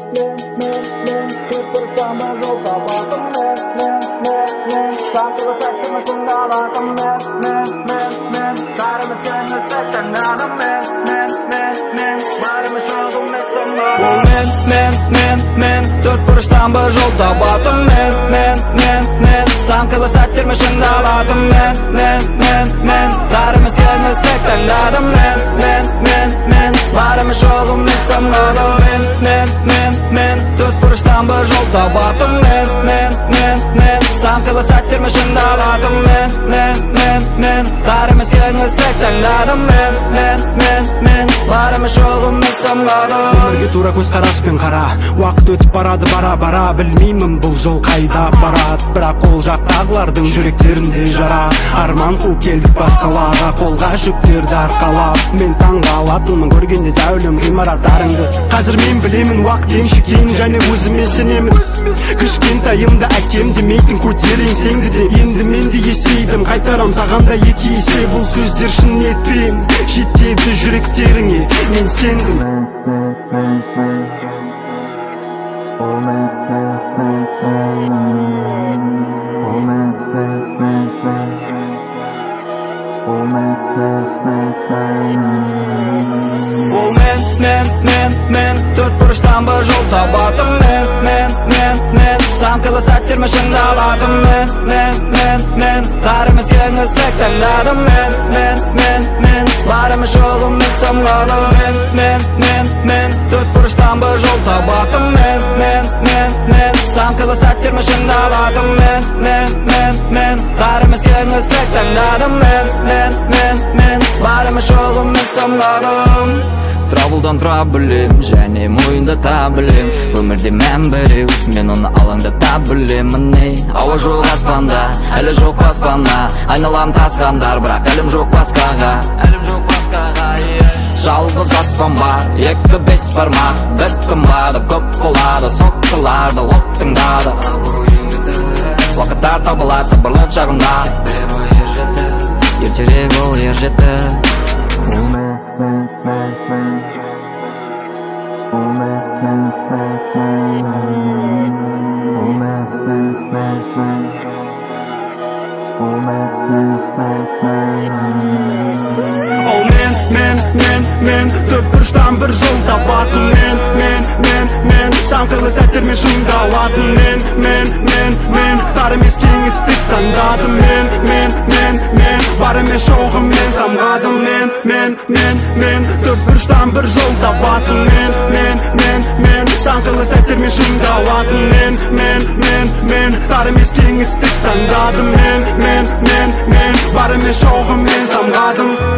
Dört buruştan bir yol tabadım men Sankılı serttirme şimdi aladım men Darımız kendiniz tek tanladım men Varmış oğlum ne sanladım men Dört buruştan bir yol tabadım men Sankılı serttirme şimdi aladım men Darımız kendiniz tek tanladım men Varmış oğlum ne sanladım Өмірге тура көз қараспен қара Уақыт өтіп барады бара-бара Білмеймін бұл жол қайда барады Бірақ ол жақтағылардың жүректерінде жара Арман қуып келдік басқаларға Қолға жүктерді арқалап Мен таңға алатынмын көргенде зәулім ғимараттарыңды Қазір мен білемін уақыт емшекейін және өзіме сенемін Кішкентайымда әкем демейтін көтер еңсеңді де Енді мен де есейдім қайтарам саған да екі есе Бұл сөздер шын ниетпен жетеді жүректеріңе Мен сендім Men dört buruştan bir yol tabadım men Sankılı serttirme şimdi aladım men Darımız kendiniz tek tanladım men Varmış oğlum ne sanladım men Dört buruştan bir yol tabadım men Sankılı serttirme şimdi aladım men Darımız kendiniz tek tanladım men Varmış oğlum ne sanladım Trouble-дан тұра білем, және мойында та білем Өмірде мән біреу, мен оны алаңдата білем Міне, ауа жоқ аспанда, әлі жоқ баспана Айналам тасқандар, бірақ әлім жоқ басқаға Жалғыз аспан бар, екі бес бармақ Бір қымбады, көп қолады, соққыларды, оттыңдады Уақыттар табылады, сабырлық жағында Ертерек ол ер жетті мен Төрт бұрыштан бір жол табатын мен Санқылы сәттермен шыңда алатын мен Тар емес кеңістік таңдадым мен Бар емес жоғым мен самғадым мен Төрт бұрыштан бір жол табатын мен Санқылы сәттермен шыңда алатын мен Тар емес кеңістік таңдадым мен Бар емес жоғым мен самғадым